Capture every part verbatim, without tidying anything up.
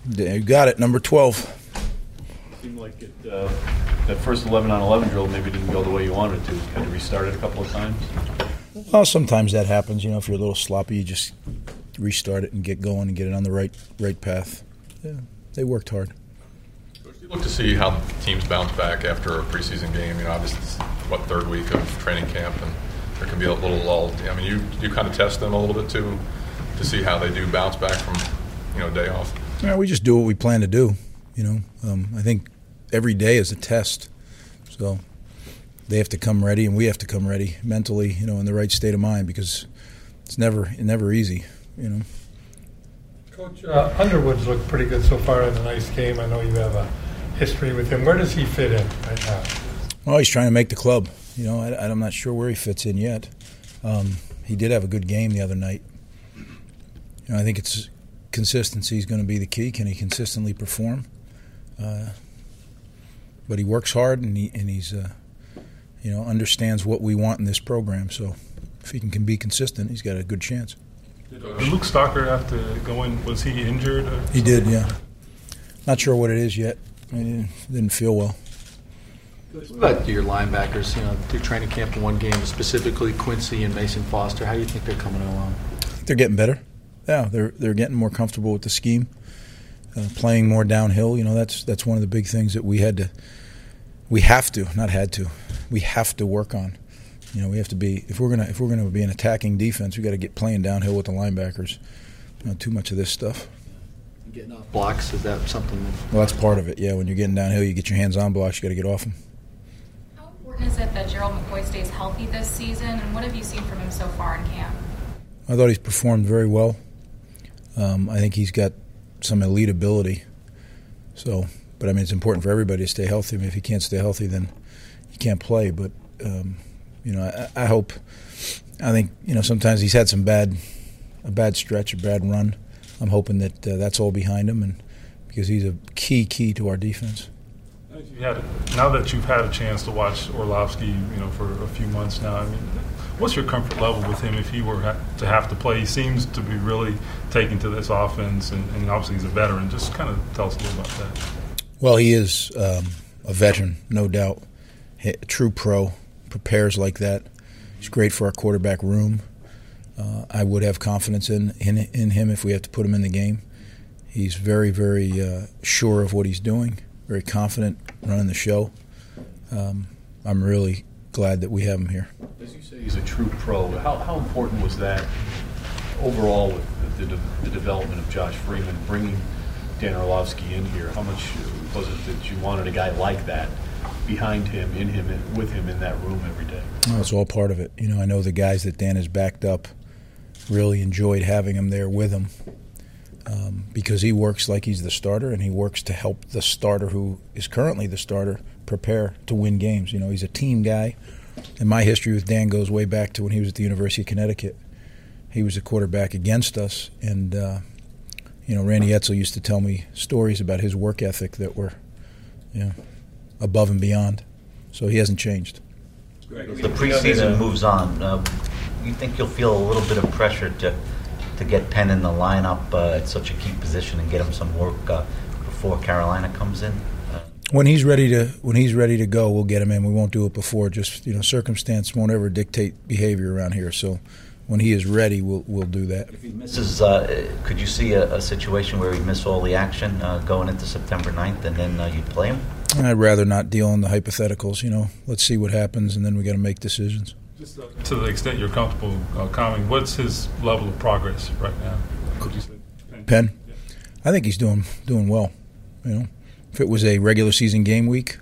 You got it, number twelve. It seemed like it, uh, that first eleven on eleven drill maybe didn't go the way you wanted it to. Had to restart it a couple of times? Well, sometimes that happens. You know, if you're a little sloppy, you just restart it and get going and get it on the right right path. Yeah, they worked hard. You look to see how teams bounce back after a preseason game. You know, obviously, it's, what, third week of training camp, and there can be a little lull. I mean, you you kind of test them a little bit too to see how they do bounce back from, you know, day off. Yeah, we just do what we plan to do. You know, um, I think every day is a test, so they have to come ready, and we have to come ready mentally. You know, in the right state of mind, because it's never never easy. You know. Coach, uh, Underwood's looked pretty good so far in a nice game. I know you have a history with him. Where does he fit in right now? Well, he's trying to make the club. You know, I, I'm not sure where he fits in yet. Um, he did have a good game the other night. You know, I think it's consistency is going to be the key. Can he consistently perform? Uh, but he works hard, and he and he's uh, you know understands what we want in this program. So if he can, can be consistent, he's got a good chance. Did Luke Stocker have to go in? Was he injured? Or he did, yeah. Not sure what it is yet. He didn't, didn't feel well. What about your linebackers? You know, through training camp in one game, specifically Quincy and Mason Foster. How do you think they're coming along? I think they're getting better. Yeah, they're they're getting more comfortable with the scheme, uh, playing more downhill. You know, that's that's one of the big things that we had to, we have to, not had to, we have to work on. You know, we have to be if we're gonna if we're gonna be an attacking defense, we got to get playing downhill with the linebackers. Not too much of this stuff. Getting off blocks, is that something? That well, that's part of it. Yeah, when you're getting downhill, you get your hands on blocks. You got to get off them. How important is it that Gerald McCoy stays healthy this season, and what have you seen from him so far in camp? I thought he's performed very well. Um, I think he's got some elite ability. So, but I mean, it's important for everybody to stay healthy. I mean, if he can't stay healthy, then he can't play. But um, you know, I, I hope. I think you know sometimes he's had some bad, a bad stretch, a bad run. I'm hoping that uh, that's all behind him, and because he's a key key to our defense. You had, now that you've had a chance to watch Orlovsky, you know, for a few months now, I mean, what's your comfort level with him if he were ha- to have to play? He seems to be really taking to this offense, and, and obviously he's a veteran. Just kind of tell us a little about that. Well, he is um, a veteran, no doubt. A true pro, prepares like that. He's great for our quarterback room. Uh, I would have confidence in, in in him if we have to put him in the game. He's very, very uh, sure of what he's doing, very confident running the show. Um, I'm really glad that we have him here. As you say, he's a true pro. How, how important was that overall with the, the, the development of Josh Freeman, bringing Dan Orlovsky in here? How much was it that you wanted a guy like that behind him, in him, with him in that room every day? Well, it's all part of it. You know, I know the guys that Dan has backed up really enjoyed having him there with him um, because he works like he's the starter, and he works to help the starter who is currently the starter prepare to win games. You know, he's a team guy, and my history with Dan goes way back to when he was at the University of Connecticut. He was a quarterback against us, and uh, you know, Randy Edsall used to tell me stories about his work ethic that were, you know, above and beyond. So he hasn't changed. The preseason moves on. Uh, you think you'll feel a little bit of pressure to to get Penn in the lineup uh, at such a key position and get him some work uh, before Carolina comes in? Uh, when he's ready to when he's ready to go, we'll get him in. We won't do it before. Just you know, circumstance won't ever dictate behavior around here. So when he is ready, we'll we'll do that. If he misses, uh, could you see a, a situation where he'd miss all the action uh, going into September ninth, and then uh, you'd play him? I'd rather not deal in the hypotheticals. You know, let's see what happens, and then we got to make decisions. Just uh, to the extent you're comfortable uh, commenting, what's his level of progress right now? Could you say Penn? Penn? Yeah. I think he's doing doing well. You know, if it was a regular season game week,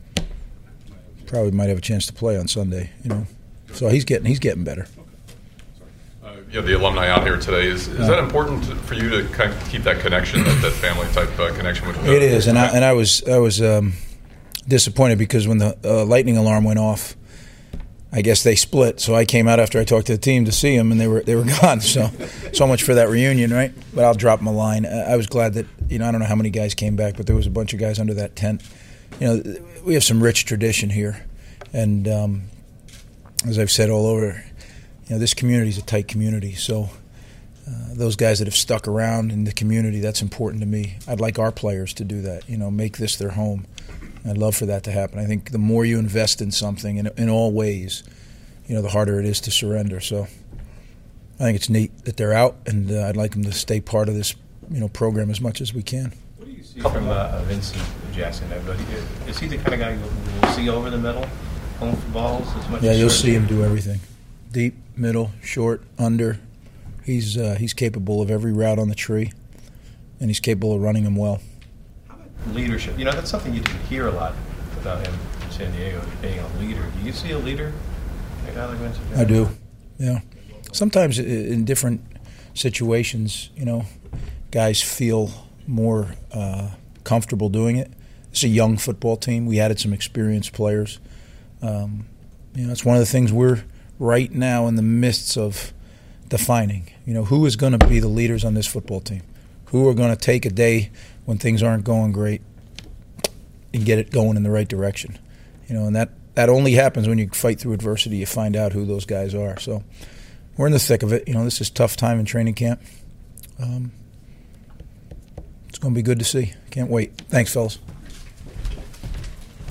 probably might have a chance to play on Sunday. You know, so he's getting he's getting better. Uh, you have the alumni out here today. Is is that important for you to kind of keep that connection, that, that family type uh, connection with? The, it is, and I and I was I was um, disappointed because when the uh, lightning alarm went off, I guess they split. So I came out after I talked to the team to see them, and they were they were gone. So so much for that reunion, right? But I'll drop them a line. I was glad that you know I don't know how many guys came back, but there was a bunch of guys under that tent. You know, we have some rich tradition here, and um, as I've said all over, you know, this community is a tight community. So uh, those guys that have stuck around in the community, that's important to me. I'd like our players to do that, you know, make this their home. I'd love for that to happen. I think the more you invest in something in, in all ways, you know, the harder it is to surrender. So I think it's neat that they're out, and uh, I'd like them to stay part of this, you know, program as much as we can. What do you see from uh, Vincent Jackson? Is he the kind of guy who will see over the middle, home for balls as much? Yeah, as you'll short? see him do everything: deep, middle, short, under. He's uh, he's capable of every route on the tree, and he's capable of running them well. How about leadership? You know, that's something you didn't hear a lot about him in San Diego, being a leader. Do you see a leader? A guy like Vincent Jackson? I do. Yeah. Sometimes in different situations, you know, guys feel more uh, comfortable doing it. It's a young football team. We added some experienced players. Um, you know, it's one of the things we're right now in the midst of defining. You know, who is going to be the leaders on this football team? Who are going to take a day when things aren't going great and get it going in the right direction? You know, and that, that only happens when you fight through adversity. You find out who those guys are. So we're in the thick of it. You know, this is a tough time in training camp. Um, it's going to be good to see. Can't wait. Thanks, fellas.